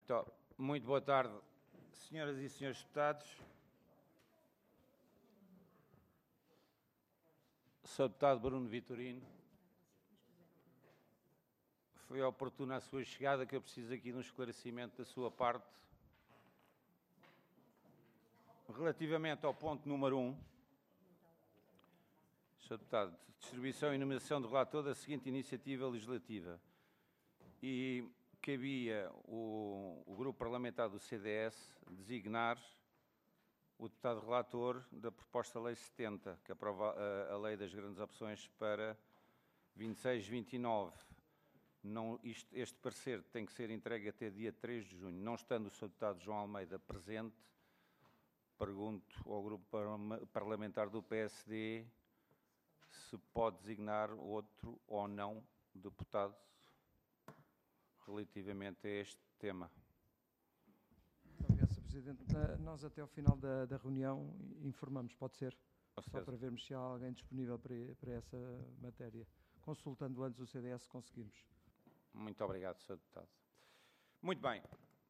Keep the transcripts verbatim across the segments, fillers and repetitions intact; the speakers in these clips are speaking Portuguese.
Então, muito boa tarde, senhoras e senhores deputados. senhor Deputado Bruno Vitorino, foi oportuna a sua chegada, que eu preciso aqui de um esclarecimento da sua parte. Relativamente ao ponto número um, senhor Deputado, distribuição e nomeação do relator da seguinte iniciativa legislativa. E cabia o, o grupo parlamentar do C D S designar o deputado relator da proposta Lei setenta, que aprova a, a Lei das Grandes Opções para vinte e seis, vinte e nove. Não, isto, este parecer tem que ser entregue até dia três de junho. Não estando o senhor Deputado João Almeida presente, pergunto ao grupo parlamentar do P S D se pode designar outro ou não deputado relativamente a este tema. Muito obrigado, senhor Presidente. Nós até ao final da, da reunião informamos, pode ser? Só para vermos se há alguém disponível para, para essa matéria. Consultando antes o C D S, se conseguirmos. Muito obrigado, senhor Deputado. Muito bem.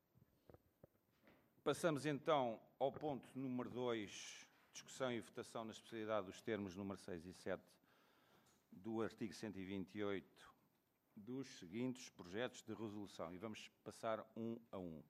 Passamos então ao ponto número dois, discussão e votação na especialidade dos termos número seis e sete do artigo cento e vinte e oito dos seguintes projetos de resolução. E vamos passar um a um.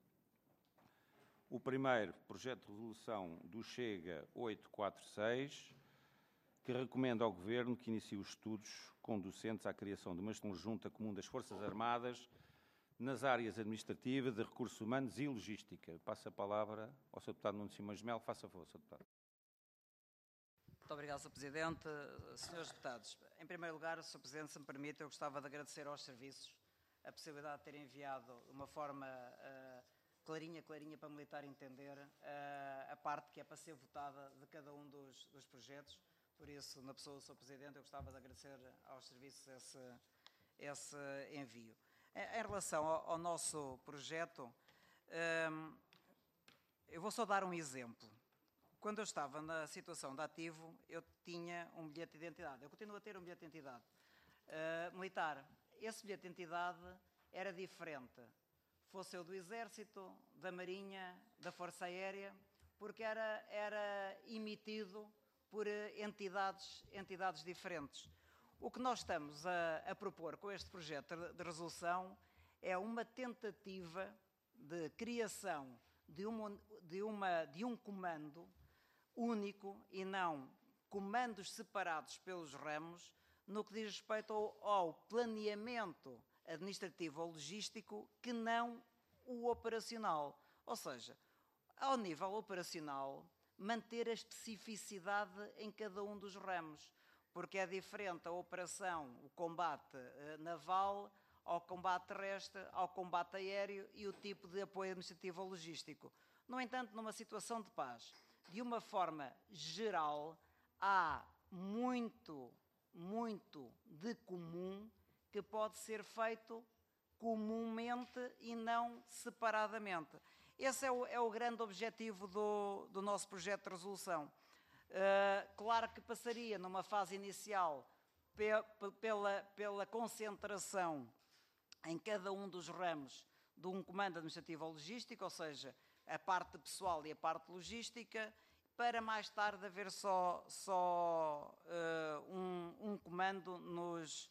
O primeiro, projeto de resolução do Chega oitocentos e quarenta e seis, que recomenda ao Governo que inicie os estudos conducentes à criação de uma junta comum das Forças Armadas nas áreas administrativas, de recursos humanos e logística. Passo a palavra ao senhor Deputado Nuno Simões Melo. Faça favor, senhor Deputado. Muito obrigado, senhor Presidente. Senhores Deputados, em primeiro lugar, senhor Presidente, se me permite, eu gostava de agradecer aos serviços a possibilidade de terem enviado de uma forma uh, clarinha, clarinha para o militar entender uh, a parte que é para ser votada de cada um dos, dos projetos. Por isso, na pessoa do senhor Presidente, eu gostava de agradecer aos serviços esse, esse envio. Em relação ao, ao nosso projeto, um, eu vou só dar um exemplo. Quando eu estava na situação de ativo, eu tinha um bilhete de identidade. Eu continuo a ter um bilhete de identidade uh, militar. Esse bilhete de identidade era diferente, fosse eu do Exército, da Marinha, da Força Aérea, porque era, era emitido por entidades, entidades diferentes. O que nós estamos a, a propor com este projeto de resolução é uma tentativa de criação de, uma, de, uma, de um comando único e não comandos separados pelos ramos no que diz respeito ao, ao planeamento administrativo ou logístico que não o operacional. Ou seja, ao nível operacional, manter a especificidade em cada um dos ramos, porque é diferente a operação, o combate uh, naval, ao combate terrestre, ao combate aéreo e o tipo de apoio administrativo ou logístico. No entanto, numa situação de paz, de uma forma geral, há muito, muito de comum que pode ser feito comumente e não separadamente. Esse é o, é o grande objetivo do, do nosso projeto de resolução. Uh, claro que passaria numa fase inicial pe, pe, pela, pela concentração em cada um dos ramos de um comando administrativo ou logístico, ou seja, a parte pessoal e a parte logística, para mais tarde haver só, só uh, um, um comando nos,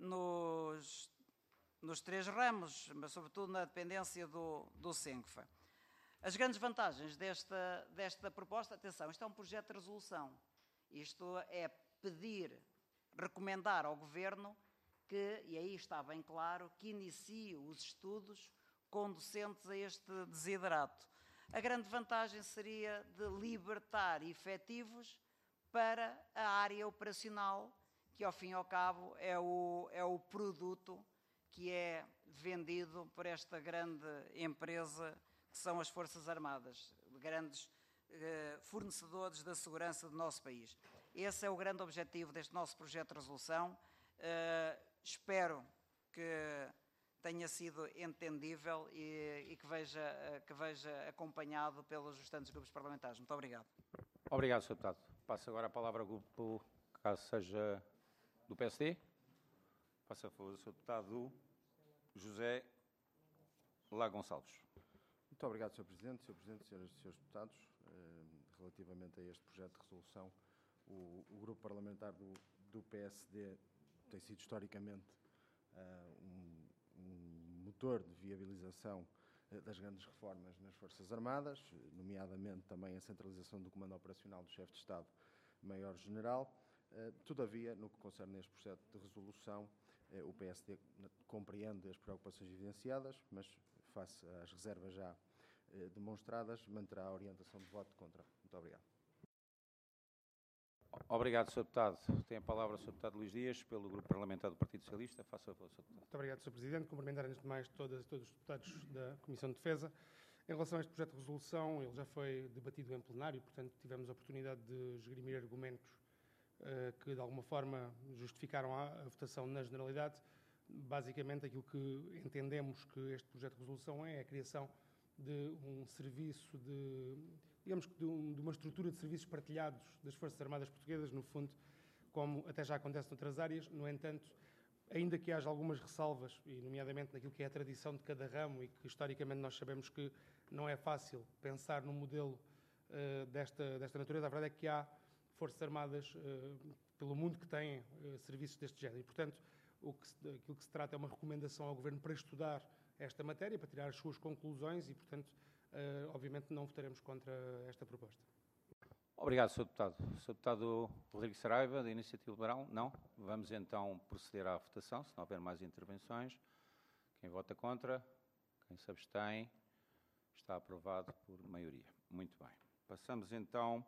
nos, nos três ramos, mas sobretudo na dependência do, do SENCFA. As grandes vantagens desta, desta proposta, atenção, isto é um projeto de resolução. Isto é pedir, recomendar ao Governo que, e aí está bem claro, que inicie os estudos conducentes a este desiderato. A grande vantagem seria de libertar efetivos para a área operacional, que ao fim e ao cabo é o, é o produto que é vendido por esta grande empresa que são as Forças Armadas, grandes eh, fornecedores da segurança do nosso país. Esse é o grande objetivo deste nosso projeto de resolução. Uh, espero que tenha sido entendível e, e que, veja, uh, que veja acompanhado pelos restantes grupos parlamentares. Muito obrigado. Obrigado, senhor Deputado. Passo agora a palavra ao grupo, caso seja do P S D. Faça a favor, senhor Deputado José Lá Gonçalves. Muito obrigado, senhor Presidente. senhor Presidente, senhoras e senhores deputados, relativamente a este projeto de resolução, o, o Grupo Parlamentar do, do P S D tem sido historicamente um, um motor de viabilização das grandes reformas nas Forças Armadas, nomeadamente também a centralização do comando operacional do Chefe de Estado-Maior-General. Todavia, no que concerne a este projeto de resolução, o P S D compreende as preocupações evidenciadas, mas, face às reservas já demonstradas, manterá a orientação de voto contra. Muito obrigado. Obrigado, senhor Deputado. Tem a palavra o senhor Deputado Luís Dias, pelo Grupo Parlamentar do Partido Socialista. Faça a favor, senhor Deputado. Muito obrigado, senhor Presidente. Cumprimentar, antes de mais, todas e todos os deputados da Comissão de Defesa. Em relação a este projeto de resolução, ele já foi debatido em plenário, portanto, tivemos a oportunidade de esgrimir argumentos uh, que, de alguma forma, justificaram a, a votação na generalidade. Basicamente, aquilo que entendemos que este projeto de resolução é a criação de um serviço de, digamos que de, um, de uma estrutura de serviços partilhados das Forças Armadas Portuguesas, no fundo, como até já acontece noutras áreas. No entanto, ainda que haja algumas ressalvas, e nomeadamente naquilo que é a tradição de cada ramo, e que historicamente nós sabemos que não é fácil pensar num modelo uh, desta, desta natureza, a verdade é que há Forças Armadas uh, pelo mundo que têm uh, serviços deste género. E, portanto, o que se, aquilo que se trata é uma recomendação ao Governo para estudar esta matéria, para tirar as suas conclusões e, portanto, uh, obviamente não votaremos contra esta proposta. Obrigado, senhor Deputado. senhor Deputado Rodrigo Saraiva, da Iniciativa Liberal? Não? Vamos então proceder à votação, se não houver mais intervenções. Quem vota contra? Quem se abstém? Está aprovado por maioria. Muito bem. Passamos então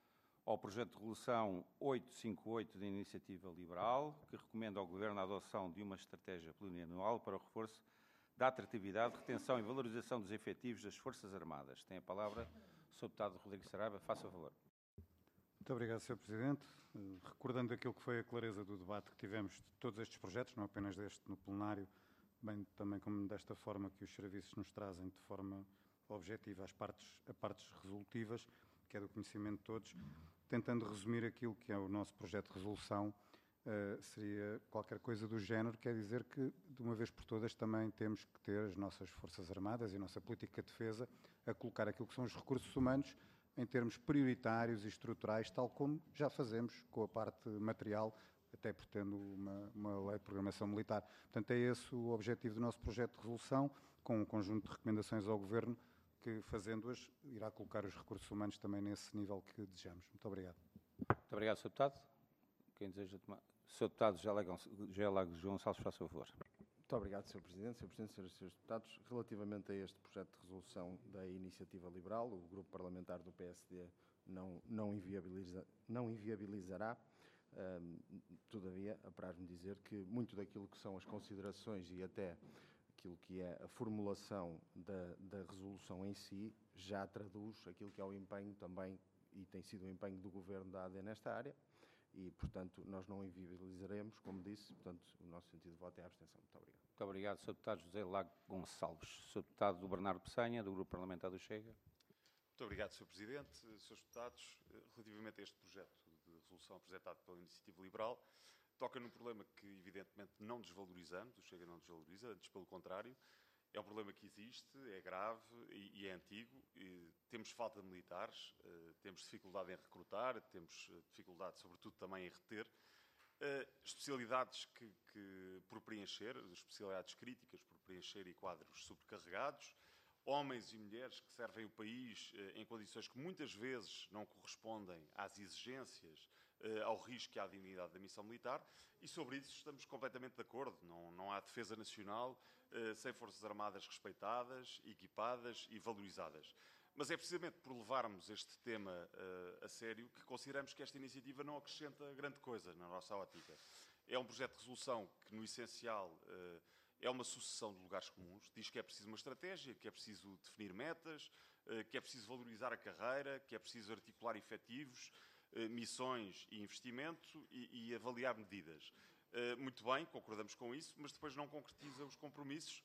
ao projeto de resolução oitocentos e cinquenta e oito da Iniciativa Liberal, que recomenda ao Governo a adoção de uma estratégia plurianual para o reforço da atratividade, retenção e valorização dos efetivos das Forças Armadas. Tem a palavra o senhor Deputado Rodrigo Saraiva. Faça favor. Muito obrigado, senhor Presidente. Recordando aquilo que foi a clareza do debate que tivemos de todos estes projetos, não apenas deste no plenário, bem também como desta forma que os serviços nos trazem de forma objetiva às partes, a partes resolutivas, que é do conhecimento de todos, tentando resumir aquilo que é o nosso projeto de resolução, uh, seria qualquer coisa do género, quer dizer que, de uma vez por todas, também temos que ter as nossas Forças Armadas e a nossa política de defesa a colocar aquilo que são os recursos humanos em termos prioritários e estruturais, tal como já fazemos com a parte material, até por tendo uma, uma lei de programação militar. Portanto, é esse o objetivo do nosso projeto de resolução, com um conjunto de recomendações ao Governo, que, fazendo-as, irá colocar os recursos humanos também nesse nível que desejamos. Muito obrigado. Muito obrigado, senhor Deputado. Quem deseja tomar? senhor Deputado José Lagos Gonçalves, faça favor. Muito obrigado, senhor Presidente. senhor Presidente, senhoras e senhores deputados, relativamente a este projeto de resolução da Iniciativa Liberal, o Grupo Parlamentar do P S D não, não, inviabiliza, não inviabilizará. Um, todavia, apraz-me dizer que muito daquilo que são as considerações e até aquilo que é a formulação da, da resolução em si já traduz aquilo que é o empenho também, e tem sido o empenho do Governo da A D nesta área, e, portanto, nós não inviabilizaremos, como disse, portanto, o nosso sentido de voto é a abstenção. Muito obrigado. Muito obrigado, senhor Deputado José Lago Gonçalves. senhor Deputado Bernardo Peçanha, do Grupo Parlamentar do Chega. Muito obrigado, senhor Presidente. senhores Deputados, relativamente a este projeto de resolução apresentado pela Iniciativa Liberal, toca num problema que, evidentemente, não desvalorizamos, o Chega não desvaloriza, antes pelo contrário. É um problema que existe, é grave e, e é antigo. E temos falta de militares, uh, temos dificuldade em recrutar, temos dificuldade, sobretudo, também em reter. Uh, especialidades que, que, por preencher, especialidades críticas por preencher e quadros sobrecarregados. Homens e mulheres que servem o país uh, em condições que muitas vezes não correspondem às exigências, uh, ao risco e à dignidade da missão militar. E sobre isso estamos completamente de acordo. Não, não há defesa nacional uh, sem Forças Armadas respeitadas, equipadas e valorizadas. Mas é precisamente por levarmos este tema uh, a sério que consideramos que esta iniciativa não acrescenta grande coisa na nossa ótica. É um projeto de resolução que, no essencial, uh, é uma sucessão de lugares comuns. Diz que é preciso uma estratégia, que é preciso definir metas, uh, que é preciso valorizar a carreira, que é preciso articular efetivos, uh, missões e investimento e, e avaliar medidas. Uh, muito bem, concordamos com isso, mas depois não concretiza os compromissos.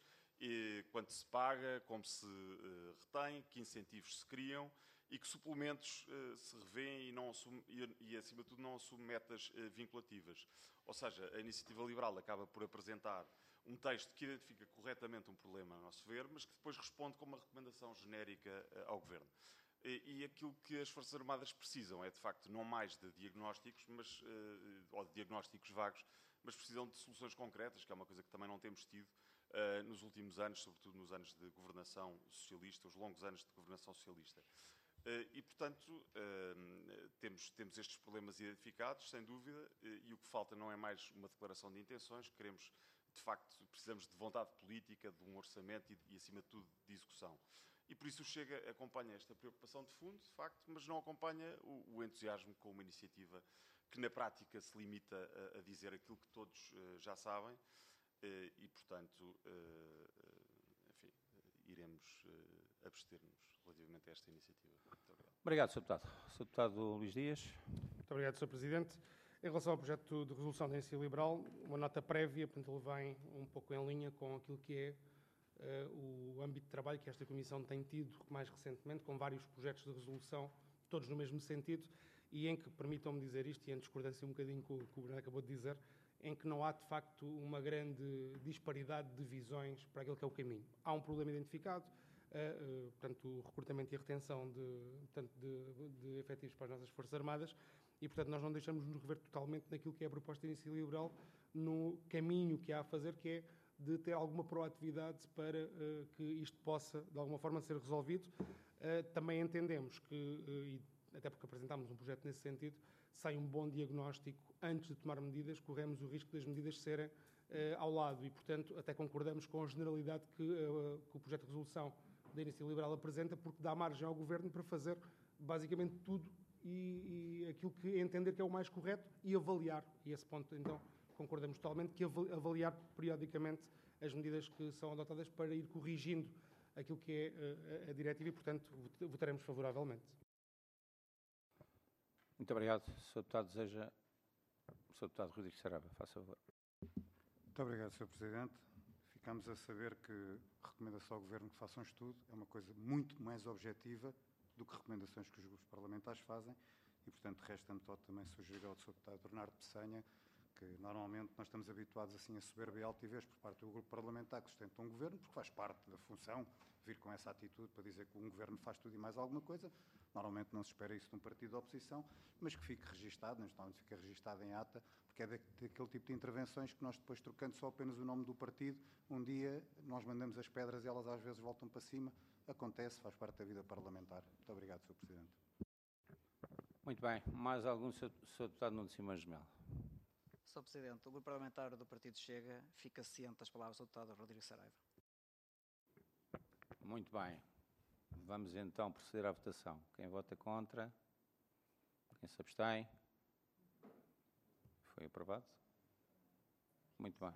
E quanto se paga, como se uh, retém, que incentivos se criam e que suplementos uh, se revêem e, não assume, e, e, acima de tudo, não assume metas uh, vinculativas. Ou seja, a Iniciativa Liberal acaba por apresentar um texto que identifica corretamente um problema, a nosso ver, mas que depois responde com uma recomendação genérica ao Governo. E aquilo que as Forças Armadas precisam é, de facto, não mais de diagnósticos, mas, ou de diagnósticos vagos, mas precisam de soluções concretas, que é uma coisa que também não temos tido uh, nos últimos anos, sobretudo nos anos de governação socialista, os longos anos de governação socialista. Uh, e, portanto, uh, temos, temos estes problemas identificados, sem dúvida, uh, e o que falta não é mais uma declaração de intenções, queremos, de facto, precisamos de vontade política, de um orçamento e, e acima de tudo, de execução. E por isso o Chega acompanha esta preocupação de fundo, de facto, mas não acompanha o, o entusiasmo com uma iniciativa que na prática se limita a, a dizer aquilo que todos uh, já sabem uh, e, portanto, uh, enfim, iremos uh, abster-nos relativamente a esta iniciativa. Muito obrigado. Obrigado, senhor Deputado. senhor Deputado Luís Dias. Muito obrigado, senhor Presidente. Em relação ao projeto de resolução da Iniciativa Liberal, uma nota prévia, portanto, ele vem um pouco em linha com aquilo que é uh, o âmbito de trabalho que esta Comissão tem tido mais recentemente, com vários projetos de resolução, todos no mesmo sentido, e em que, permitam-me dizer isto, e em discordância um bocadinho com o que o Bruno acabou de dizer, em que não há, de facto, uma grande disparidade de visões para aquele que é o caminho. Há um problema identificado, uh, uh, portanto, o recrutamento e a retenção de, portanto, de, de efetivos para as nossas Forças Armadas, e, portanto, nós não deixamos nos rever totalmente naquilo que é a proposta da Iniciativa Liberal, no caminho que há a fazer, que é de ter alguma proatividade para uh, que isto possa, de alguma forma, ser resolvido. Uh, também entendemos que, uh, e até porque apresentámos um projeto nesse sentido, sem um bom diagnóstico antes de tomar medidas, corremos o risco das medidas serem uh, ao lado e, portanto, até concordamos com a generalidade que, uh, que o projeto de resolução da Iniciativa Liberal apresenta, porque dá margem ao Governo para fazer basicamente tudo e, e aquilo que entender que é o mais correto e avaliar. E esse ponto, então, concordamos totalmente, que avaliar periodicamente as medidas que são adotadas para ir corrigindo aquilo que é uh, a diretiva e, portanto, votaremos favoravelmente. Muito obrigado. O senhor Deputado deseja... O senhor Deputado Rodrigues Saraiva, faça favor. Muito obrigado, senhor Presidente. Ficamos a saber que recomendação ao Governo que faça um estudo é uma coisa muito mais objetiva do que recomendações que os grupos parlamentares fazem e, portanto, resta-me também sugerir ao senhor Deputado Bernardo Peçanha que normalmente nós estamos habituados assim a soberba e altivez por parte do grupo parlamentar que sustenta um governo, porque faz parte da função vir com essa atitude para dizer que um governo faz tudo e mais alguma coisa. Normalmente não se espera isso de um partido de oposição, mas que fique registado, normalmente fica registado em ata, porque é daquele tipo de intervenções que nós depois, trocando só apenas o nome do partido, um dia nós mandamos as pedras e elas às vezes voltam para cima. Acontece, faz parte da vida parlamentar. Muito obrigado, senhor Presidente. Muito bem. Mais algum, senhor Deputado Nuno Simões de Melo? senhor Presidente, o Grupo Parlamentar do Partido Chega fica ciente das palavras do Deputado Rodrigues Saraiva. Muito bem. Vamos então proceder à votação. Quem vota contra? Quem se abstém? Foi aprovado? Muito bem.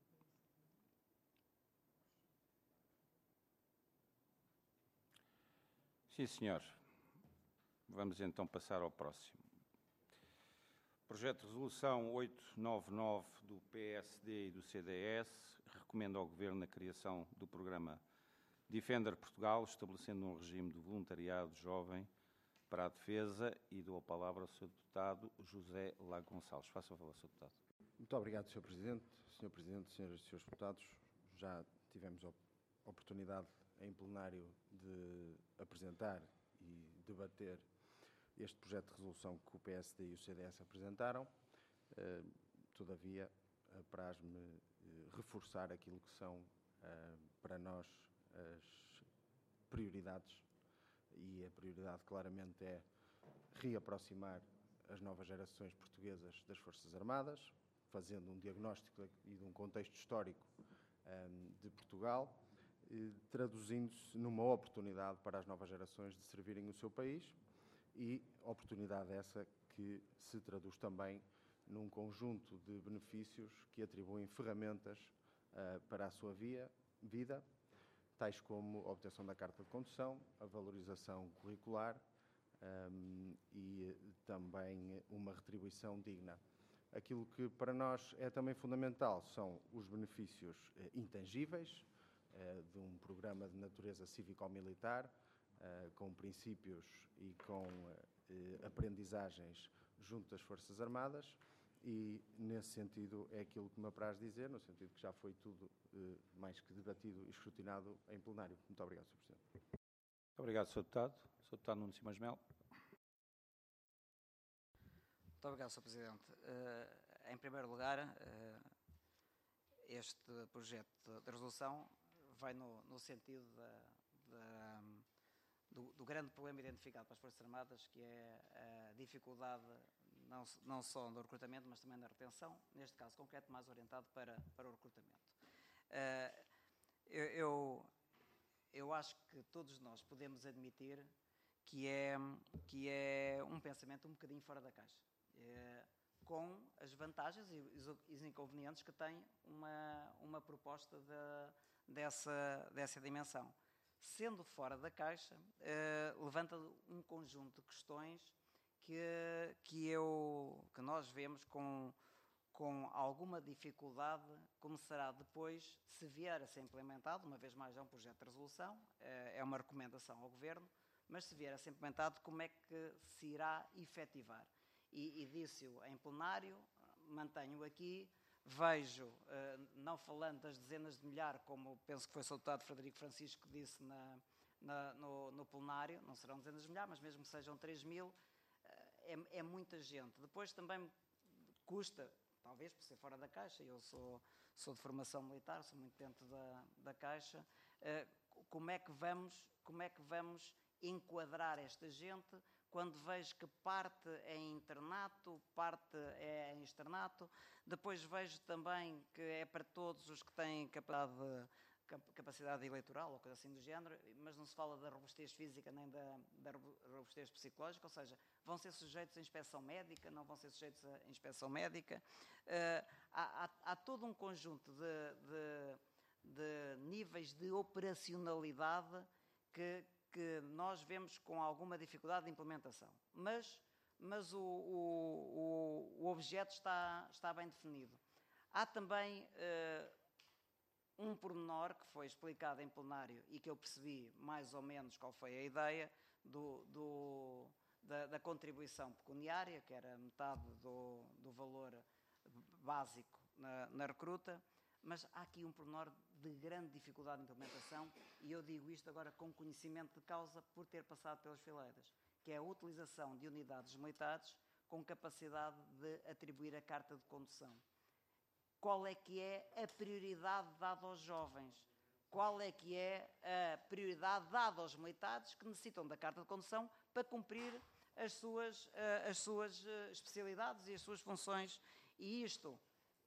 Sim, senhor. Vamos então passar ao próximo. Projeto de resolução oitocentos e noventa e nove do P S D e do C D S recomenda ao Governo a criação do programa Defender Portugal, estabelecendo um regime de voluntariado jovem para a defesa, e dou a palavra ao senhor Deputado José Lago Gonçalves. Faça favor, senhor Deputado. Muito obrigado, senhor Presidente. senhor Presidente, senhoras e senhores deputados, já tivemos a oportunidade em plenário de apresentar e debater este projeto de resolução que o P S D e o C D S apresentaram. Uh, todavia, apraz-me uh, reforçar aquilo que são, uh, para nós, as prioridades, e a prioridade claramente é reaproximar as novas gerações portuguesas das Forças Armadas, fazendo um diagnóstico e de um contexto histórico um, de Portugal, traduzindo-se numa oportunidade para as novas gerações de servirem o seu país, e oportunidade essa que se traduz também num conjunto de benefícios que atribuem ferramentas uh, para a sua via, vida, tais como a obtenção da carta de condução, a valorização curricular um, e também uma retribuição digna. Aquilo que para nós é também fundamental são os benefícios eh, intangíveis eh, de um programa de natureza cívico-militar, eh, com princípios e com eh, aprendizagens junto das Forças Armadas, e, nesse sentido, é aquilo que me apraz dizer, no sentido que já foi tudo eh, mais que debatido e escrutinado em plenário. Muito obrigado, senhor Presidente. Muito obrigado, senhor Deputado. senhor Deputado Nuno Simões Melo. Muito obrigado, senhor Presidente. Uh, em primeiro lugar, uh, este projeto de resolução vai no, no sentido da, da, do, do grande problema identificado pelas Forças Armadas, que é a dificuldade não, não só no recrutamento, mas também na retenção, neste caso concreto, mais orientado para, para o recrutamento. Uh, eu, eu, eu acho que todos nós podemos admitir que é, que é um pensamento um bocadinho fora da caixa. É, com as vantagens e os inconvenientes que tem uma, uma proposta de, dessa, dessa dimensão. Sendo fora da caixa, eh, levanta um conjunto de questões que, que, eu, que nós vemos com, com alguma dificuldade como será depois, se vier a ser implementado. Uma vez mais, é um projeto de resolução, eh, é uma recomendação ao Governo, mas se vier a ser implementado, como é que se irá efetivar? E, e disse-o em plenário, mantenho aqui, vejo, uh, não falando das dezenas de milhares, como penso que foi o senhor Deputado Frederico Francisco que disse na, na, no, no plenário, não serão dezenas de milhares, mas mesmo que sejam três mil, uh, é, é muita gente. Depois também custa, talvez por ser fora da Caixa, eu sou, sou de formação militar, sou muito dentro da, da Caixa, uh, como é que vamos, como é que vamos enquadrar esta gente quando vejo que parte é em internato, parte é em externato, depois vejo também que é para todos os que têm capacidade, capacidade eleitoral ou coisa assim do género, mas não se fala da robustez física nem da, da robustez psicológica, ou seja, vão ser sujeitos à inspeção médica, não vão ser sujeitos à inspeção médica. Uh, há, há, há todo um conjunto de, de, de níveis de operacionalidade que que nós vemos com alguma dificuldade de implementação. Mas, mas o, o, o objeto está, está bem definido. Há também uh, um pormenor que foi explicado em plenário e que eu percebi mais ou menos qual foi a ideia do, do, da, da contribuição pecuniária, que era metade do, do valor básico na, na recruta, mas há aqui um pormenor de grande dificuldade de implementação, e eu digo isto agora com conhecimento de causa por ter passado pelas fileiras, que é a utilização de unidades militares com capacidade de atribuir a carta de condução. Qual é que é a prioridade dada aos jovens? Qual é que é a prioridade dada aos militares que necessitam da carta de condução para cumprir as suas, as suas especialidades e as suas funções? E isto,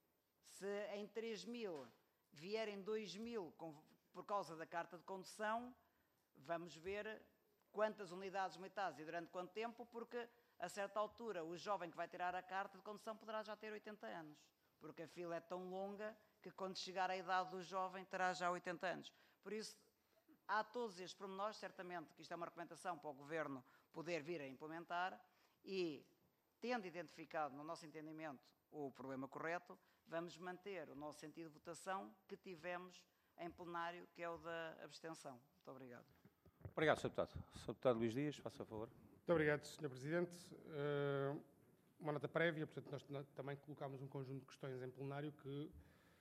se em três mil vierem dois mil com, por causa da carta de condução, vamos ver quantas unidades militares e durante quanto tempo, porque a certa altura o jovem que vai tirar a carta de condução poderá já ter oitenta anos, porque a fila é tão longa que quando chegar à idade do jovem terá já oitenta anos. Por isso, há todos estes pormenores, certamente que isto é uma recomendação para o Governo poder vir a implementar, e tendo identificado no nosso entendimento o problema correto, vamos manter o nosso sentido de votação que tivemos em plenário, que é o da abstenção. Muito obrigado. Obrigado, senhor Deputado. senhor Deputado Luís Dias, faça favor. Muito obrigado, senhor Presidente. Uh, uma nota prévia, portanto, nós também colocámos um conjunto de questões em plenário que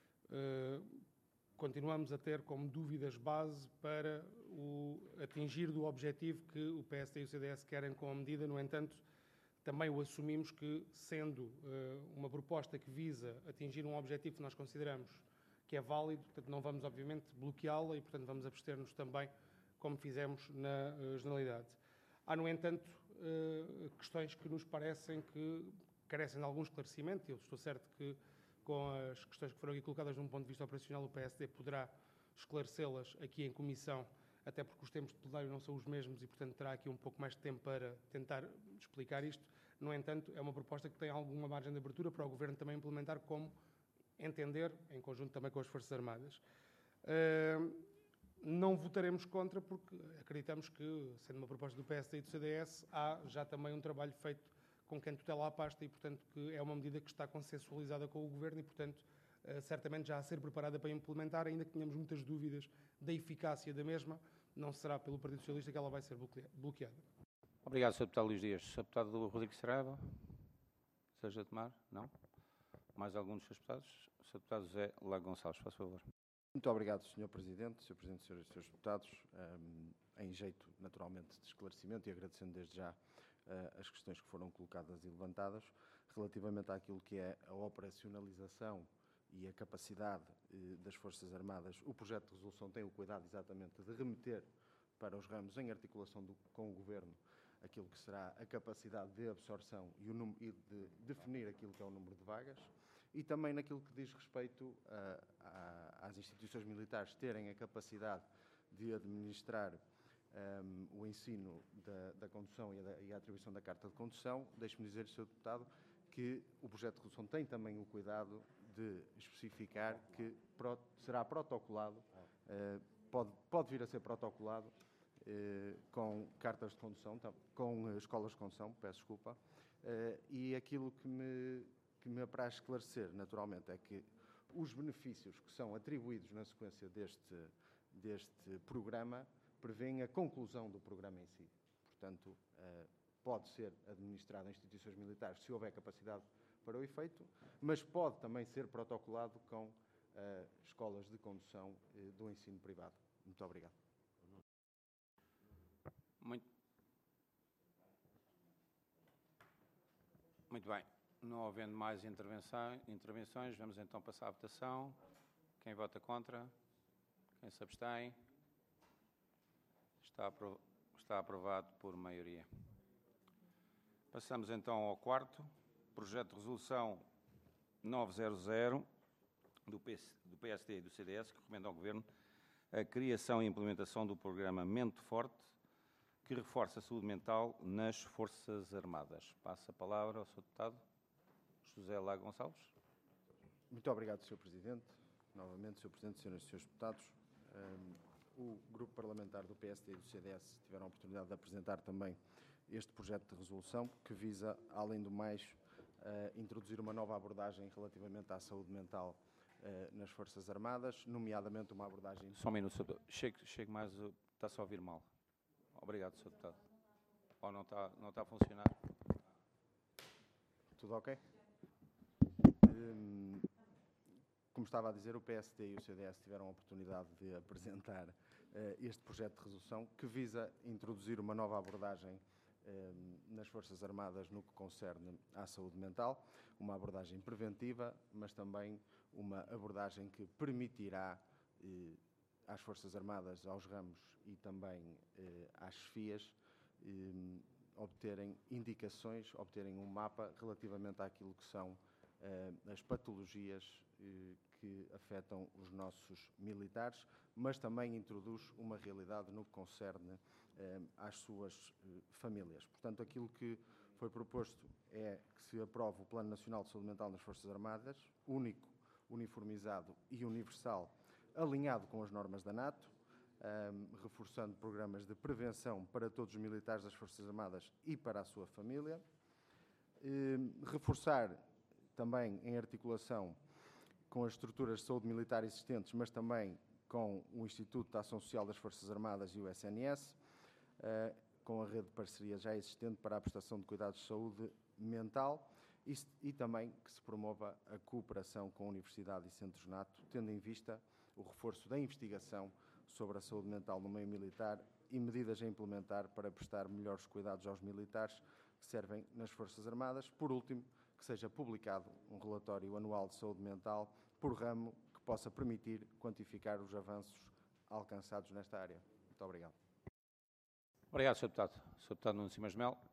uh, continuamos a ter como dúvidas base para o atingir do objetivo que o P S D e o C D S querem com a medida. No entanto, também o assumimos que, sendo uh, uma proposta que visa atingir um objetivo que nós consideramos que é válido, portanto, não vamos, obviamente, bloqueá-la e, portanto, vamos abster-nos também, como fizemos na uh, generalidade. Há, no entanto, uh, questões que nos parecem que carecem de algum esclarecimento. Eu estou certo que, com as questões que foram aqui colocadas de um ponto de vista operacional, o P S D poderá esclarecê-las aqui em comissão, até porque os tempos de plenário não são os mesmos e, portanto, terá aqui um pouco mais de tempo para tentar explicar isto. No entanto, é uma proposta que tem alguma margem de abertura para o Governo também implementar, como entender, em conjunto também com as Forças Armadas. Uh, não votaremos contra porque acreditamos que, sendo uma proposta do P S D e do C D S, há já também um trabalho feito com quem tutela a pasta e, portanto, que é uma medida que está consensualizada com o Governo e, portanto, uh, certamente já a ser preparada para implementar, ainda que tenhamos muitas dúvidas da eficácia da mesma, não será pelo Partido Socialista que ela vai ser bloqueada. Obrigado, senhor Deputado Luís Dias. senhor Deputado Rodrigo Saraiva, deseja tomar? Não? Mais algum dos seus deputados? O senhor Deputado José Lago Gonçalves, faz favor. Muito obrigado, senhor Presidente, senhor Presidente, senhoras e senhores deputados. Um, em jeito, naturalmente, de esclarecimento e agradecendo desde já uh, as questões que foram colocadas e levantadas, relativamente àquilo que é a operacionalização e a capacidade uh, das Forças Armadas, o projeto de resolução tem o cuidado exatamente de remeter para os ramos, em articulação do, com o Governo, aquilo que será a capacidade de absorção e, o, e de definir aquilo que é o número de vagas, e também naquilo que diz respeito a, a, às instituições militares terem a capacidade de administrar um, o ensino da, da condução e, da, e a atribuição da carta de condução. Deixe-me dizer, senhor Deputado, que o projeto de resolução tem também o cuidado de especificar que pro, será protocolado, uh, pode, pode vir a ser protocolado uh, com cartas de condução, com uh, escolas de condução, peço desculpa, uh, e aquilo que me... que me apraz esclarecer, naturalmente, é que os benefícios que são atribuídos na sequência deste, deste programa prevêem a conclusão do programa em si. Portanto, uh, pode ser administrado em instituições militares se houver capacidade para o efeito, mas pode também ser protocolado com uh, escolas de condução uh, do ensino privado. Muito obrigado. Muito, Muito bem. Não havendo mais intervenções, vamos então passar à votação. Quem vota contra? Quem se abstém? Está, aprov está aprovado por maioria. Passamos então ao quarto. Projeto de resolução novecentos do P S D e do C D S, que recomenda ao Governo a criação e implementação do programa Mente Forte, que reforça a saúde mental nas Forças Armadas. Passo a palavra ao senhor Deputado José Lago Gonçalves. Muito obrigado, senhor Presidente. Novamente, senhor Presidente, senhoras e senhores deputados. Um, o Grupo Parlamentar do P S D e do C D S tiveram a oportunidade de apresentar também este projeto de resolução que visa, além do mais, uh, introduzir uma nova abordagem relativamente à saúde mental uh, nas Forças Armadas, nomeadamente uma abordagem... Só um minuto, senhor Deputado. Chegue, chegue mais... Está-se a ouvir mal. Obrigado, senhor Deputado. Ou não está, não está a funcionar? Tudo ok? Como estava a dizer, o P S D e o C D S tiveram a oportunidade de apresentar uh, este projeto de resolução que visa introduzir uma nova abordagem uh, nas Forças Armadas no que concerne à saúde mental, uma abordagem preventiva, mas também uma abordagem que permitirá uh, às Forças Armadas, aos ramos e também uh, às chefias uh, obterem indicações, obterem um mapa relativamente àquilo que são uh, as patologias uh, que afetam os nossos militares, mas também introduz uma realidade no que concerne uh, às suas uh, famílias. Portanto, aquilo que foi proposto é que se aprove o Plano Nacional de Saúde Mental nas Forças Armadas, único, uniformizado e universal, alinhado com as normas da NATO, Um, reforçando programas de prevenção para todos os militares das Forças Armadas e para a sua família. Um, reforçar também em articulação com as estruturas de saúde militar existentes, mas também com o Instituto de Ação Social das Forças Armadas e o S N S, uh, com a rede de parceria já existente para a prestação de cuidados de saúde mental e, e também que se promova a cooperação com a Universidade e Centros NATO, tendo em vista o reforço da investigação sobre a saúde mental no meio militar e medidas a implementar para prestar melhores cuidados aos militares que servem nas Forças Armadas. Por último, que seja publicado um relatório anual de saúde mental por ramo que possa permitir quantificar os avanços alcançados nesta área. Muito obrigado. Obrigado, senhor Deputado. senhor Deputado Nuno Simões de Melo.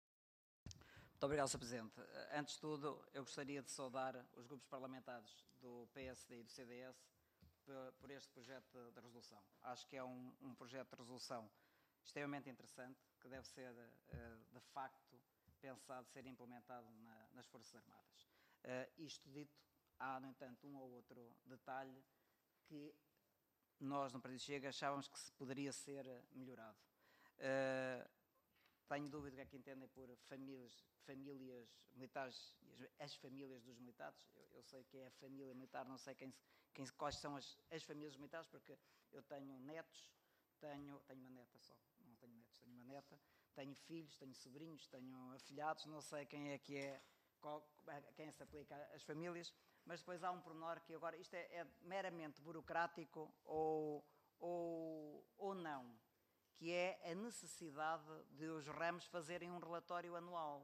Muito obrigado, senhor Presidente. Antes de tudo, eu gostaria de saudar os grupos parlamentares do P S D e do C D S por este projeto de resolução. Acho que é um, um projeto de resolução extremamente interessante, que deve ser, uh, de facto, pensado ser implementado na, nas Forças Armadas. Uh, isto dito, há, no entanto, um ou outro detalhe que nós, no Partido Chega, achávamos que se poderia ser melhorado. Uh, tenho dúvida do que é que entendem por famílias, famílias militares e as, as famílias dos militares. Eu, eu sei que é a família militar, não sei quem, quem, quais são as, as famílias militares, porque eu tenho netos, tenho, tenho uma neta só, não tenho netos, tenho uma neta, tenho filhos, tenho sobrinhos, tenho afilhados, não sei quem é que é a quem se aplica as famílias, mas depois há um pormenor que agora, isto é, é meramente burocrático ou, ou, ou não, que é a necessidade de os ramos fazerem um relatório anual.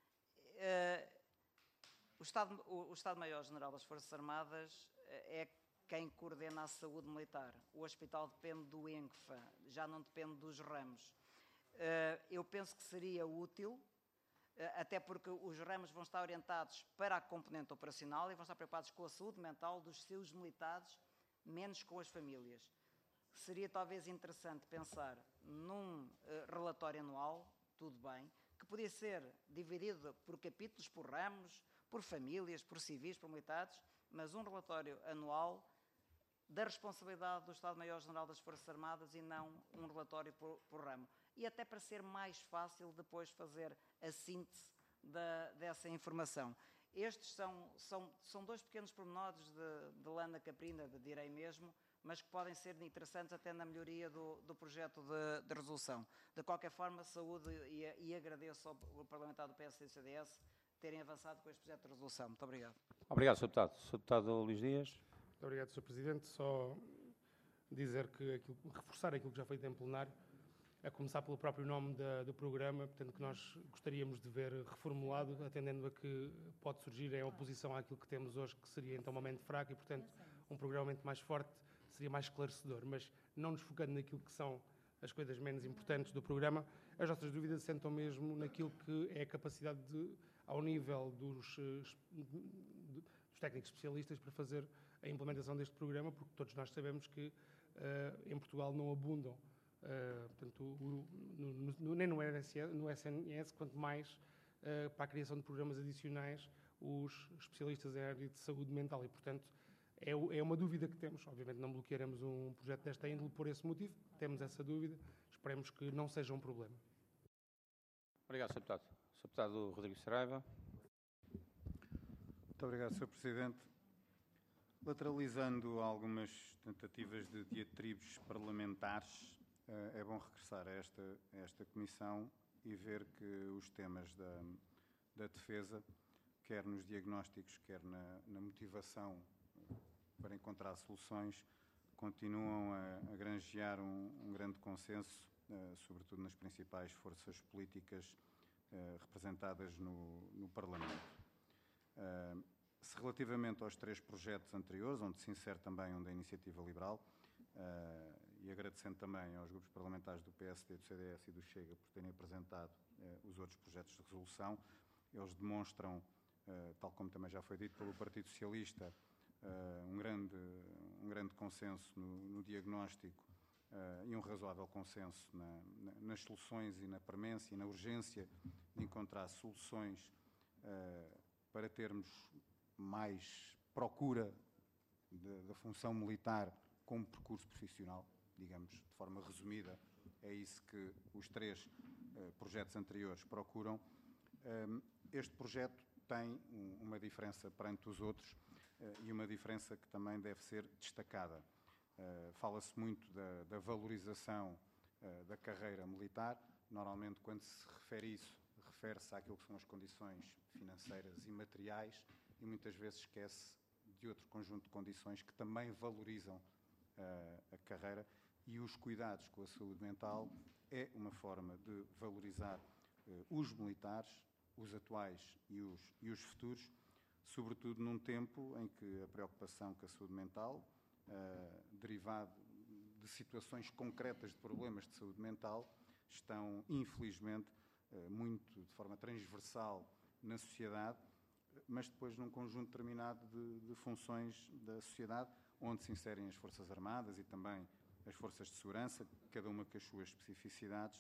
Uh, o Estado, o, o Estado-Maior-General das Forças Armadas é quem coordena a saúde militar. O hospital depende do ENCFA, já não depende dos ramos. Uh, eu penso que seria útil, até porque os ramos vão estar orientados para a componente operacional e vão estar preocupados com a saúde mental dos seus militares, menos com as famílias. Seria talvez interessante pensar num uh, relatório anual, tudo bem, que podia ser dividido por capítulos, por ramos, por famílias, por civis, por militares, mas um relatório anual da responsabilidade do Estado-Maior-General das Forças Armadas e não um relatório por, por ramo. E até para ser mais fácil depois fazer a síntese da, dessa informação. Estes são, são, são dois pequenos pormenores de, de Lana Caprina, de direi mesmo, mas que podem ser interessantes até na melhoria do, do projeto de, de resolução. De qualquer forma, saúde e, e agradeço ao, ao parlamentar do P S D e do C D S terem avançado com este projeto de resolução. Muito obrigado. Obrigado, senhor Deputado. senhor Deputado Luís Dias. Muito obrigado, senhor Presidente. Só dizer que, aquilo, reforçar aquilo que já foi dito em plenário, a começar pelo próprio nome da, do programa, portanto, que nós gostaríamos de ver reformulado, atendendo a que pode surgir em oposição àquilo que temos hoje, que seria então uma mente fraca e, portanto, um programa muito mais forte seria mais esclarecedor, mas não nos focando naquilo que são as coisas menos importantes do programa, as nossas dúvidas sentam mesmo naquilo que é a capacidade de, ao nível dos, dos técnicos especialistas para fazer a implementação deste programa, porque todos nós sabemos que uh, em Portugal não abundam Uh, portanto, o, no, no, nem no, no S N S, quanto mais uh, para a criação de programas adicionais, os especialistas em área de saúde mental. E, portanto, é, é uma dúvida que temos. Obviamente não bloquearemos um projeto desta índole por esse motivo. Temos essa dúvida. Esperemos que não seja um problema. Obrigado, senhor Deputado. senhor Deputado Rodrigo Saraiva. Muito obrigado, senhor Presidente. Lateralizando algumas tentativas de diatribes parlamentares, é bom regressar a esta, a esta comissão e ver que os temas da, da defesa, quer nos diagnósticos, quer na, na motivação para encontrar soluções, continuam a, a granjear um, um grande consenso, uh, sobretudo nas principais forças políticas uh, representadas no, no Parlamento. Uh, se relativamente aos três projetos anteriores, onde se insere também um da Iniciativa Liberal, uh, e agradecendo também aos grupos parlamentares do P S D, do C D S e do Chega por terem apresentado eh, os outros projetos de resolução. Eles demonstram, eh, tal como também já foi dito pelo Partido Socialista, eh, um, grande, um grande consenso no, no diagnóstico eh, e um razoável consenso na, na, nas soluções e na premência e na urgência de encontrar soluções eh, para termos mais procura da função militar como percurso profissional. Digamos, de forma resumida, é isso que os três uh, projetos anteriores procuram. Um, este projeto tem um, uma diferença perante os outros uh, e uma diferença que também deve ser destacada. Uh, Fala-se muito da, da valorização uh, da carreira militar. Normalmente, quando se refere isso, refere-se àquilo que são as condições financeiras e materiais e muitas vezes esquece de outro conjunto de condições que também valorizam uh, a carreira. E os cuidados com a saúde mental é uma forma de valorizar uh, os militares, os atuais e os, e os futuros, sobretudo num tempo em que a preocupação com a saúde mental, uh, derivado de situações concretas de problemas de saúde mental, estão, infelizmente, uh, muito de forma transversal na sociedade, mas depois num conjunto determinado de, de funções da sociedade, onde se inserem as Forças Armadas e também as forças de segurança, cada uma com as suas especificidades,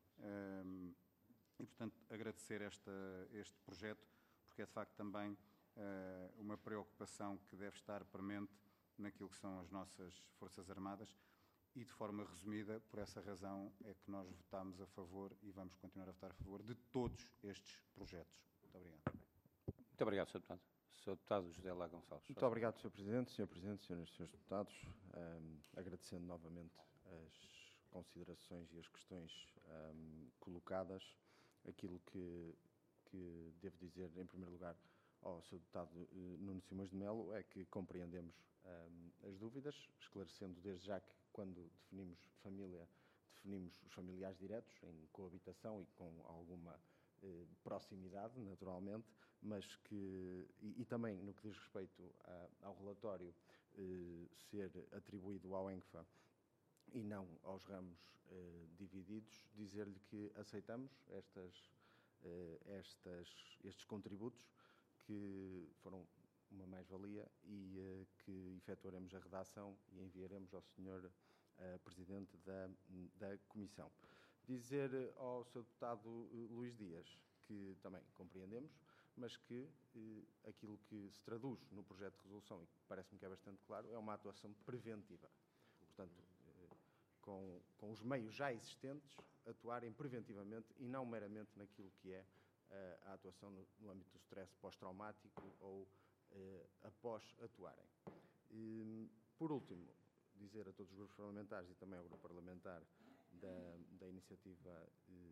um, e, portanto, agradecer esta, este projeto, porque é, de facto, também uh, uma preocupação que deve estar premente naquilo que são as nossas Forças Armadas e, de forma resumida, por essa razão é que nós votámos a favor e vamos continuar a votar a favor de todos estes projetos. Muito obrigado. Muito obrigado, senhor Deputado. senhor Deputado José Lá Gonçalves. Muito obrigado, senhor Presidente, senhor Presidente, senhoras e senhores Deputados. Um, agradecendo novamente as considerações e as questões um, colocadas, aquilo que, que devo dizer, em primeiro lugar, ao seu deputado Nuno Simões de Melo, é que compreendemos um, as dúvidas, esclarecendo desde já que quando definimos família, definimos os familiares diretos, em coabitação e com alguma eh, proximidade, naturalmente, mas que, e, e também no que diz respeito a, ao relatório eh, ser atribuído ao ENCFA e não aos ramos eh, divididos, dizer-lhe que aceitamos estas, eh, estas, estes contributos, que foram uma mais-valia e eh, que efetuaremos a redação e enviaremos ao senhor eh, Presidente da, da Comissão. Dizer ao seu deputado Luís Dias que também compreendemos, mas que eh, aquilo que se traduz no projeto de resolução, e que parece-me que é bastante claro, é uma atuação preventiva. Portanto, eh, com, com os meios já existentes, atuarem preventivamente e não meramente naquilo que é eh, a atuação no, no âmbito do stress pós-traumático ou eh, após atuarem. E, por último, dizer a todos os grupos parlamentares e também ao grupo parlamentar da, da Iniciativa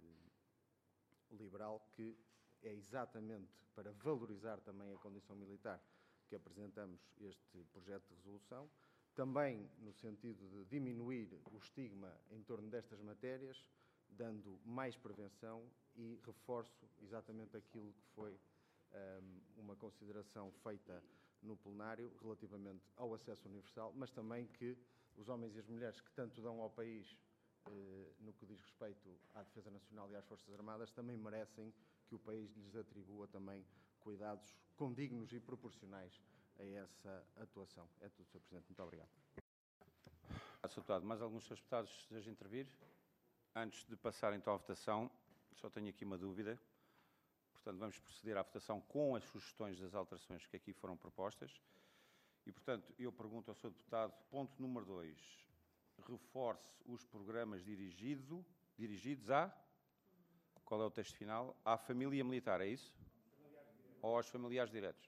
eh, Liberal que é exatamente para valorizar também a condição militar que apresentamos este projeto de resolução, também no sentido de diminuir o estigma em torno destas matérias, dando mais prevenção e reforço exatamente aquilo que foi um, uma consideração feita no plenário relativamente ao acesso universal, mas também que os homens e as mulheres que tanto dão ao país eh, no que diz respeito à defesa nacional e às Forças Armadas também merecem que o país lhes atribua também cuidados condignos e proporcionais a essa atuação. É tudo, senhor Presidente. Muito obrigado. senhor Deputado, mais alguns senhores deputados desejam intervir? Antes de passar então à votação, só tenho aqui uma dúvida. Portanto, vamos proceder à votação com as sugestões das alterações que aqui foram propostas. E, portanto, eu pergunto ao senhor Deputado, ponto número dois, reforce os programas dirigido, dirigidos a... Qual é o texto final? À família militar, é isso? Ou aos familiares diretos?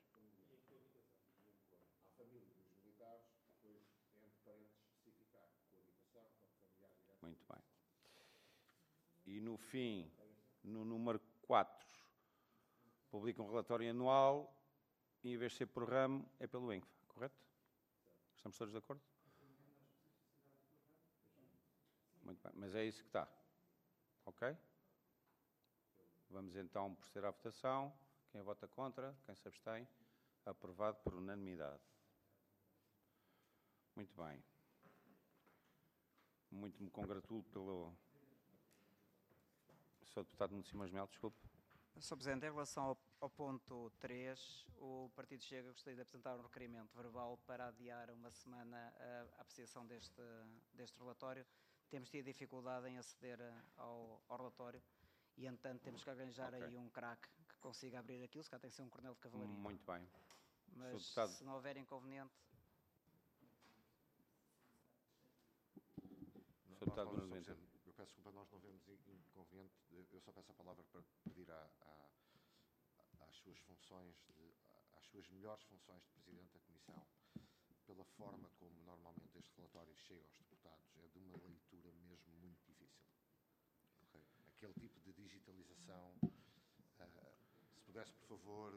À família dos militares, depois, entre parênteses, especificar coabitação, familiar direto. Muito bem. E, no fim, no número quatro, publica um relatório anual e, em vez de ser por ramo, é pelo ENCFA, correto? Estamos todos de acordo? Muito bem, mas é isso que está. Ok? Vamos então proceder à votação. Quem vota contra? Quem se abstém? Aprovado por unanimidade. Muito bem. Muito me congratulo pelo... senhor Deputado Nuno Simões de Melo, desculpe. senhor Presidente, em relação ao, ao ponto três, o Partido Chega gostaria de apresentar um requerimento verbal para adiar uma semana a, a apreciação deste, deste relatório. Temos tido dificuldade em aceder ao, ao relatório e, entanto, temos que arranjar okay. aí um craque que consiga abrir aquilo, se calhar tem que ser um coronel de cavalaria. Muito bem. Mas, Deputado... se não houver inconveniente... Não, nós, nós, nós, eu peço desculpa, nós não vemos inconveniente, eu só peço a palavra para pedir à, à, às suas funções, de, às suas melhores funções de Presidente da Comissão, pela forma como normalmente este relatório chega aos deputados, é de uma leitura mesmo muito difícil. Okay? Aquele tipo de digitalização, uh, se pudesse, por favor...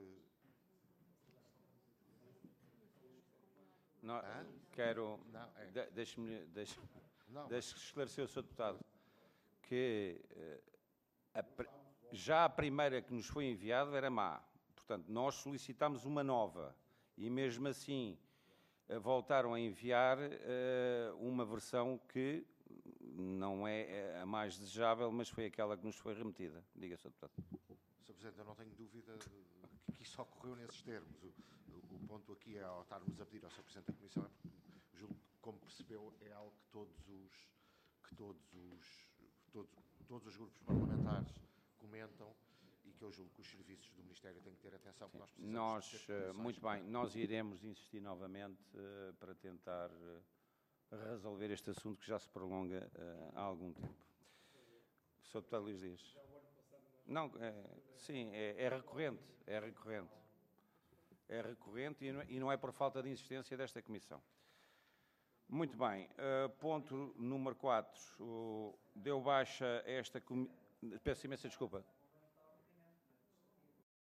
Não, quero... Não, é. de, Deixe-me deixe, deixe esclarecer o senhor Deputado que uh, a, já a primeira que nos foi enviada era má. Portanto, nós solicitámos uma nova e mesmo assim uh, voltaram a enviar uh, uma versão que não é a mais desejável, mas foi aquela que nos foi remetida. Diga, senhor Deputado. senhor Presidente, eu não tenho dúvida que isso ocorreu nesses termos. O, o, o ponto aqui é, ao estarmos a pedir ao senhor Presidente da Comissão, é porque, julgo que, como percebeu, é algo que todos os, que todos os, todos, todos os grupos parlamentares comentam e que eu julgo que os serviços do Ministério têm que ter atenção, porque nós precisamos... Nós, uh, muito bem, nós iremos insistir novamente uh, para tentar uh, resolver este assunto que já se prolonga uh, há algum tempo. senhor Deputado Luís Dias. Não, é, sim, é, é recorrente, é recorrente. É recorrente e não, e não é por falta de insistência desta Comissão. Muito bem, uh, ponto número quatro. Uh, deu baixa esta... Peço imensa desculpa.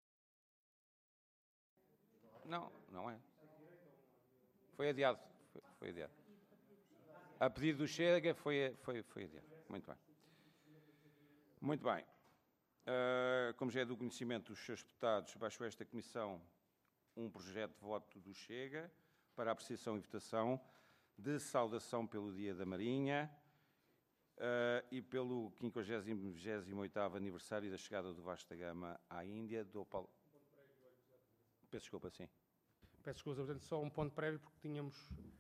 Não, não é. Foi adiado. Foi, foi adiado. A pedido do Chega foi, foi, foi adiado. Muito bem. Muito bem. Uh, como já é do conhecimento dos seus deputados, baixo esta comissão um projeto de voto do Chega para apreciação e votação de saudação pelo Dia da Marinha uh, e pelo quinquagésimo vigésimo oitavo aniversário da chegada do Vasco da Gama à Índia. Do Paulo... Peço desculpa, sim. Peço desculpa, portanto, só um ponto prévio, porque tínhamos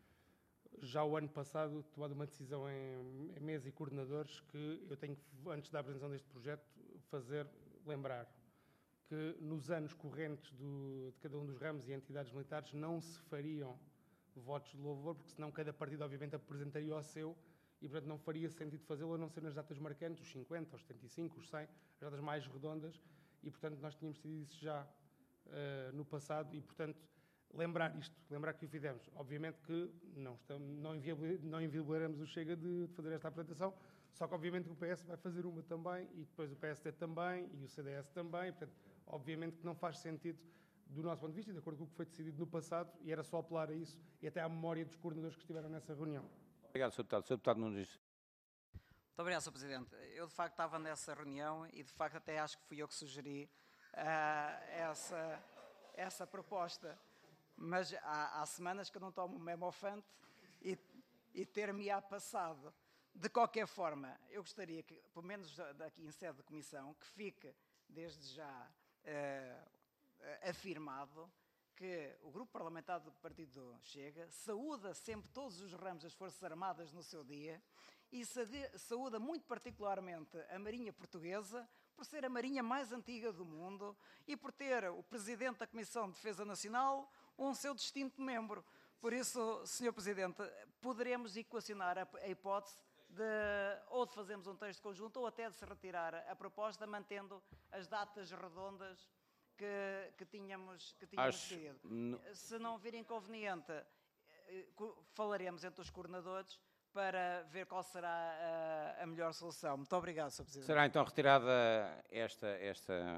já o ano passado tomado uma decisão em, em mesa e coordenadores que eu tenho que, antes da apresentação deste projeto, fazer lembrar que nos anos correntes do, de cada um dos ramos e entidades militares não se fariam votos de louvor, porque senão cada partido obviamente apresentaria o seu e, portanto, não faria sentido fazê-lo a não ser nas datas marcantes, os cinquenta, os setenta e cinco, os cem, as datas mais redondas, e, portanto, nós tínhamos decidido isso já uh, no passado e, portanto, lembrar isto, lembrar que o fizemos. Obviamente que não, estamos, não, não inviabilizaremos o Chega de, de fazer esta apresentação, só que obviamente o P S vai fazer uma também, e depois o P S D também, e o C D S também, e, portanto, obviamente que não faz sentido, do nosso ponto de vista, de acordo com o que foi decidido no passado, e era só apelar a isso, e até à memória dos coordenadores que estiveram nessa reunião. Obrigado, senhor Deputado. senhor Deputado Nunes. Muito obrigado, senhor Presidente. Eu, de facto, estava nessa reunião e, de facto, até acho que fui eu que sugeri uh, essa, essa proposta. Mas há, há semanas que eu não tomo memofante e, e ter-me-á passado. De qualquer forma, eu gostaria que, pelo menos daqui em sede de comissão, que fique desde já uh, afirmado que o Grupo Parlamentar do Partido Chega saúda sempre todos os ramos das Forças Armadas no seu dia e saúda muito particularmente a Marinha Portuguesa por ser a Marinha mais antiga do mundo e por ter o Presidente da Comissão de Defesa Nacional um seu distinto membro. Por isso, senhor Presidente, poderemos equacionar a hipótese de ou de fazermos um texto conjunto ou até de se retirar a proposta mantendo as datas redondas que, que tínhamos, que tínhamos Acho... querido. Se não vir inconveniente, falaremos entre os coordenadores para ver qual será a, a melhor solução. Muito obrigado, senhor Presidente. Será então retirada esta, esta,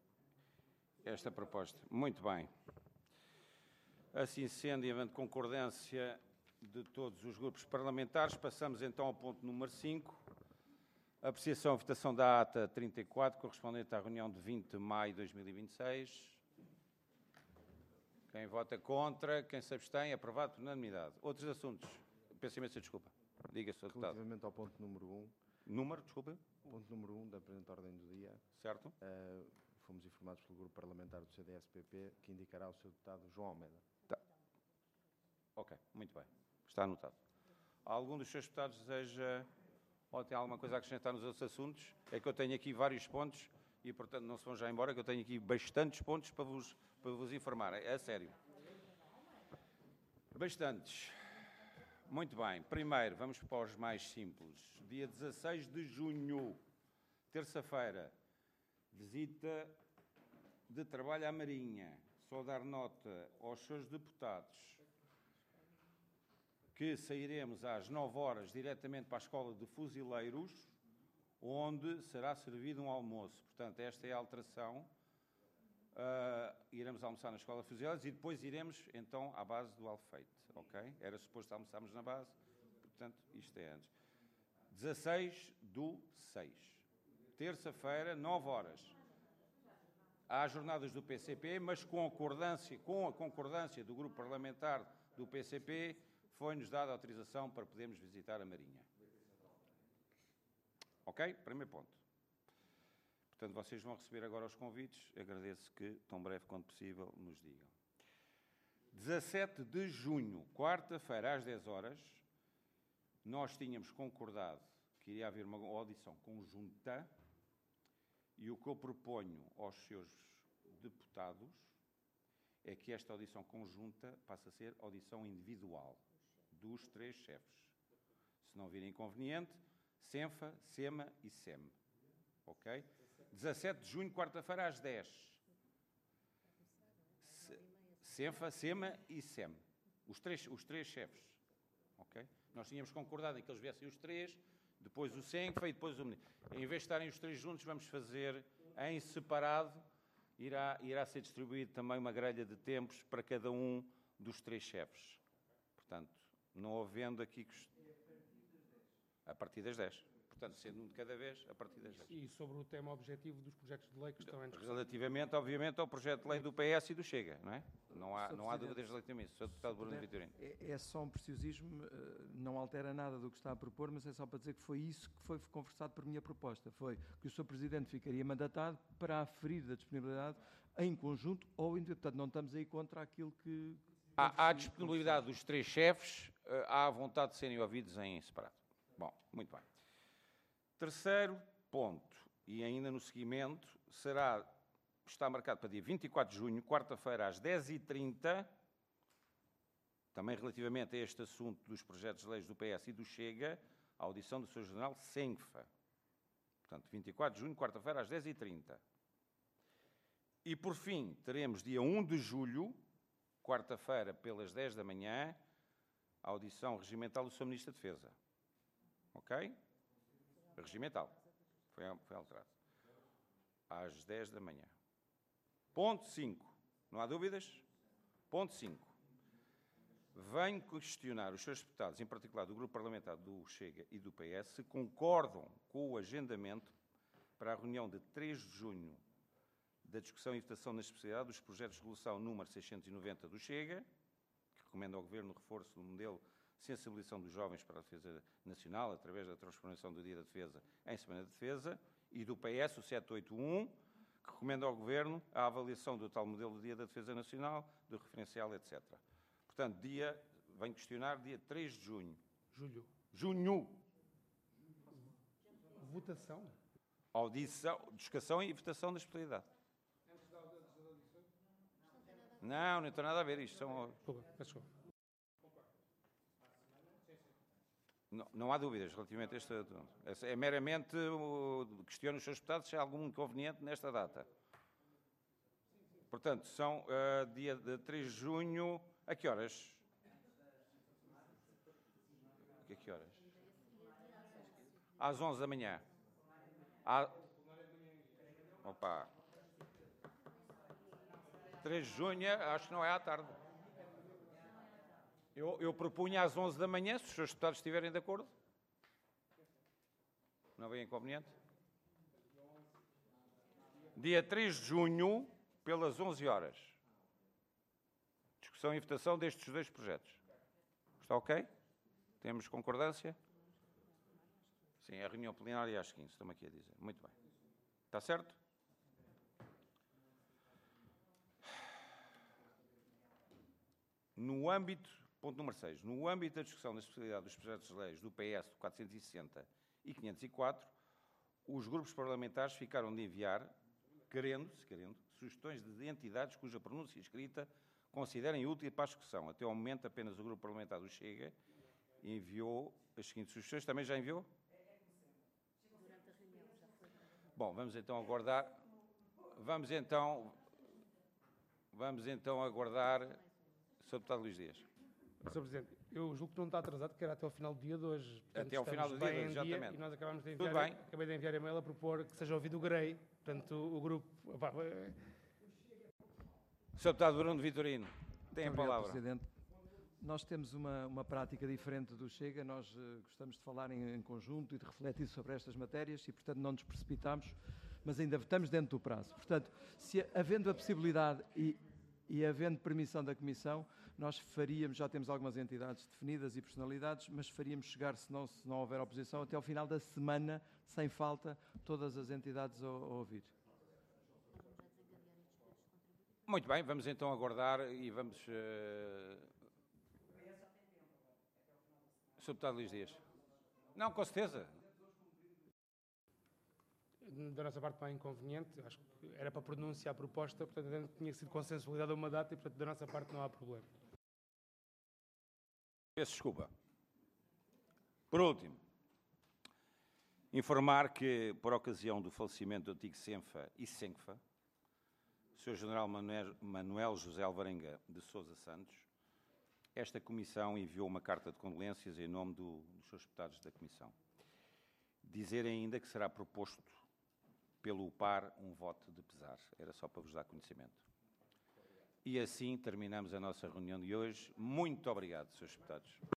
esta proposta. Muito bem. Assim sendo, e havendo concordância de todos os grupos parlamentares, passamos então ao ponto número cinco. Apreciação e votação da ata trinta e quatro, correspondente à reunião de vinte de maio de dois mil e vinte e seis. Quem vota contra, quem se abstém, aprovado por unanimidade. Outros assuntos? Peço imensa desculpa. Diga, senhor Deputado. Relativamente ao ponto número um. Número, desculpa. Ponto número um da presente ordem do dia. Certo. Uh, fomos informados pelo grupo parlamentar do C D S P P que indicará o seu deputado João Almeida. Tá. Ok, muito bem. Está anotado. Algum dos seus deputados deseja... ou tem alguma coisa a acrescentar nos outros assuntos? É que eu tenho aqui vários pontos e, portanto, não se vão já embora, que eu tenho aqui bastantes pontos para vos, para vos informar. É, é sério. Bastantes. Muito bem. Primeiro, vamos para os mais simples. Dia dezasseis de junho, terça-feira, visita de trabalho à Marinha. Só dar nota aos seus deputados que sairemos às nove horas diretamente para a Escola de Fuzileiros, onde será servido um almoço. Portanto, esta é a alteração. Uh, iremos almoçar na Escola de Fuzileiros e depois iremos, então, à base do Alfeite. Ok? Era suposto almoçarmos na base, portanto, isto é antes. dezasseis do seis. Terça-feira, nove horas. Há jornadas do P C P, mas com a concordância, com a concordância do Grupo Parlamentar do P C P, foi-nos dada a autorização para podermos visitar a Marinha. Ok? Primeiro ponto. Portanto, vocês vão receber agora os convites. Agradeço que, tão breve quanto possível, nos digam. dezassete de junho, quarta-feira, às dez horas, nós tínhamos concordado que iria haver uma audição conjunta e o que eu proponho aos seus deputados é que esta audição conjunta passe a ser audição individual dos três chefes. Se não vir inconveniente, SENFA, SEMA e SEM. Ok? dezassete de junho, quarta-feira, às dez. SENFA, SEMA e SEM. Os três, os três chefes. Ok? Nós tínhamos concordado em que eles viessem os três, depois o SENFA e depois o... Em vez de estarem os três juntos, vamos fazer em separado irá, irá ser distribuído também uma grelha de tempos para cada um dos três chefes. Portanto, não havendo aqui... A partir das dez. Portanto, sendo um de cada vez, a partir das dez. E sobre o tema objetivo dos projetos de lei que estão em discussão. Relativamente, obviamente, ao projeto de lei do P S e do Chega, não é? Não há, não há dúvidas relativamente a isso. Senhor Deputado Bruno Vitorino. É, é só um preciosismo, não altera nada do que está a propor, mas é só para dizer que foi isso que foi conversado por minha proposta. Foi que o senhor Presidente ficaria mandatado para aferir da disponibilidade em conjunto ou individual. Portanto, não estamos aí contra aquilo que... Há, há disponibilidade dos três chefes, há a vontade de serem ouvidos em separado. Bom, muito bem. Terceiro ponto, e ainda no seguimento, será, está marcado para dia vinte e quatro de junho, quarta-feira, às dez e trinta, também relativamente a este assunto dos projetos de leis do P S e do Chega, a audição do senhor General Senfa. Portanto, vinte e quatro de junho, quarta-feira, às dez e trinta. E, por fim, teremos dia um de julho, quarta-feira, pelas dez da manhã, a audição regimental do senhor Ministro da Defesa. Ok? Regimental. Foi, foi alterado. Às dez da manhã. Ponto cinco. Não há dúvidas? Ponto cinco. Venho questionar os senhores deputados, em particular do Grupo Parlamentar do Chega e do P S, se concordam com o agendamento para a reunião de três de junho da discussão e votação na especialidade dos projetos de resolução número seiscentos e noventa do Chega, que recomenda ao Governo o reforço do modelo de sensibilização dos jovens para a defesa nacional, através da transformação do Dia da Defesa em Semana de Defesa, e do P S, o setecentos e oitenta e um, que recomenda ao Governo a avaliação do tal modelo do Dia da Defesa Nacional, do referencial, etcétera. Portanto, dia, venho questionar, dia três de junho. Julho. Junho. Votação? Audição, discussão e votação da especialidade. Não, não tem nada a ver isto. São... Não, não há dúvidas relativamente a este... É meramente, questiono os seus deputados se há algum inconveniente nesta data. Portanto, são uh, dia de três de junho... A que horas? A que horas? Às onze da manhã. À... Opa. três de junho, acho que não é à tarde. Eu, eu propunha às onze da manhã, se os seus deputados estiverem de acordo. Não vem inconveniente? Dia três de junho, pelas onze horas. Discussão e votação destes dois projetos. Está ok? Temos concordância? Sim, a reunião plenária às quinze, estamos aqui a dizer. Muito bem. Está certo? No âmbito, ponto número seis, no âmbito da discussão da especialidade dos projetos de leis do P S quatrocentos e sessenta e quinhentos e quatro, os grupos parlamentares ficaram de enviar, querendo, se querendo, sugestões de entidades cuja pronúncia escrita considerem útil para a discussão. Até ao momento, apenas o Grupo Parlamentar do Chega enviou as seguintes sugestões. Também já enviou? Bom, vamos então aguardar. Vamos então... Vamos então aguardar... senhor Deputado Luís Dias. senhor Presidente, eu julgo que não está atrasado, porque era até ao final do dia de hoje. Portanto, até ao final do dia, dia, exatamente. E nós acabamos de enviar, Tudo bem. Acabei de enviar e-mail a propor que seja ouvido o Grey. Portanto, o, o grupo... Opa, senhor Deputado Bruno Vitorino, tem a palavra. Presidente. Nós temos uma, uma prática diferente do Chega, nós uh, gostamos de falar em, em conjunto e de refletir sobre estas matérias e, portanto, não nos precipitamos, mas ainda estamos dentro do prazo. Portanto, se havendo a possibilidade e, e havendo permissão da Comissão, nós faríamos, já temos algumas entidades definidas e personalidades, mas faríamos chegar, se não, se não houver oposição, até ao final da semana, sem falta, todas as entidades a, a ouvir. Muito bem, vamos então aguardar e vamos... Uh... senhor Deputado Luís Dias. Não, com certeza. Da nossa parte não é inconveniente, acho que era para pronunciar a proposta, portanto tinha sido consensualidade a uma data e, portanto, da nossa parte não há problema. Peço desculpa. Por último, informar que, por ocasião do falecimento do antigo Senfa e Senfa, o senhor General Manuel José Alvarenga de Sousa Santos, esta Comissão enviou uma carta de condolências em nome do, dos seus deputados da Comissão. Dizer ainda que será proposto pelo par, um voto de pesar. Era só para vos dar conhecimento. E assim terminamos a nossa reunião de hoje. Muito obrigado, senhores deputados.